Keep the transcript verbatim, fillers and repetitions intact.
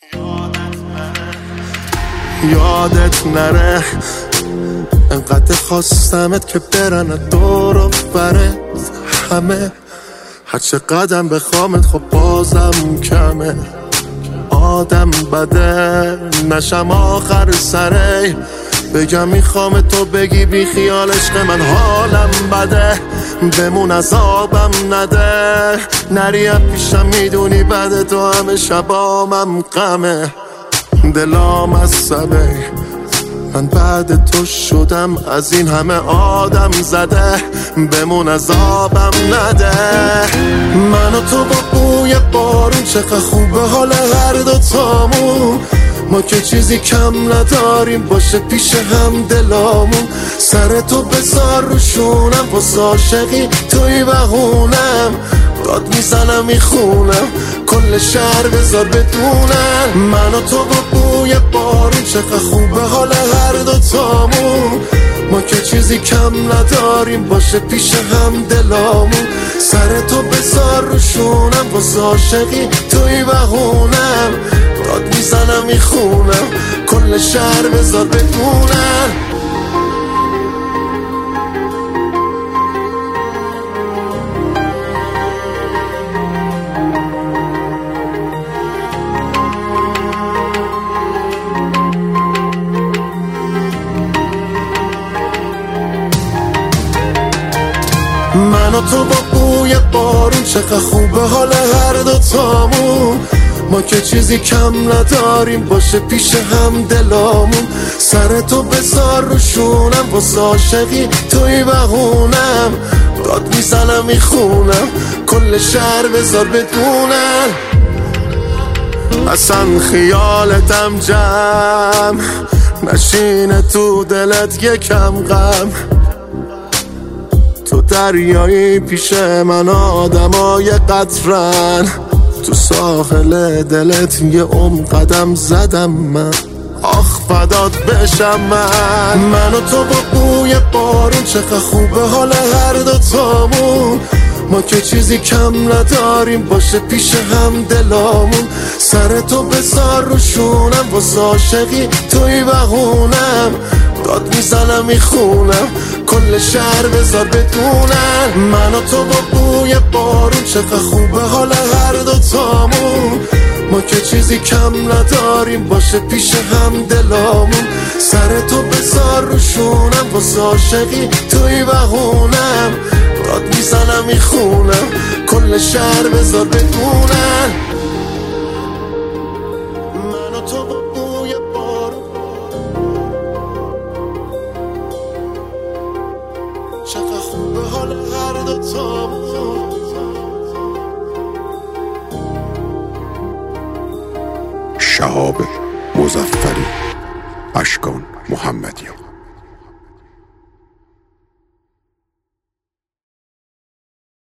یادت نره انقدر خواستمت که برن دور و برت همه، هرچه قدم بخوامت خب بازم کمه. آدم بده نشم آخر سره، بگم میخوام تو بگی بی خیال عشق من حالم بده، بمون عذابم نده، نریم پیشم میدونی بعد تو همه شبامم غمه. دلام عصبه من بعد تو شدم، از این همه آدم زده، بمون عذابم نده. من و تو با بوی بارون چقدر خوبه حال هر دوتامون، ما که چیزی کم نداریم باشه پیش هم دلامون. سر تو بذار روشونم واسه عاشقی توی بهونم، داد میزنم میخونم کل شهر بذار بدونن. من و تو با بوی بارون چقدر خوبه حال هر دوتامون، ما که چیزی کم نداریم باشه پیش هم دلامون. سر تو بذار روشونم واسه عاشقی توی بهونم، داد میزنم میخونم کل شهر بذار بدونن. من و تو با بوی بارون چقدر خوبه حال هر دوتامون، ما که چیزی کم نداریم باشه پیش هم دلامون. سر تو بذار روشونم واسه عاشقی توی بهونم، داد میزنم میخونم کل شهر بذار بدونن. اصلا خیالتم جمع نشینه تو دلت یکم غم، تو دریایی پیش من آدمای قطرن، تو ساحل دلت یه عمر قدم زدم من، آخ فدات بشم من. من و تو با بوی بارون چقدر خوبه حال هر دوتامون، ما که چیزی کم نداریم باشه پیش هم دلامون. سر تو بذار روشونم واسه عاشقی توی بهونم، داد میزنم میخونم کل شهر بذار بدونن. من و تو با بوی بارون چقدر خوبه حال هر دوتامون، ما که چیزی کم نداریم باشه پیش هم دلامون. سر تو بذار روشونم واسه عاشقی توی بهونم، داد میزنم میخونم کل شهر بذار بدونن. من و تو با بوی بارون چقدر خوبه حال هر دوتامون. شهاب مظفری، اشکان محمدی.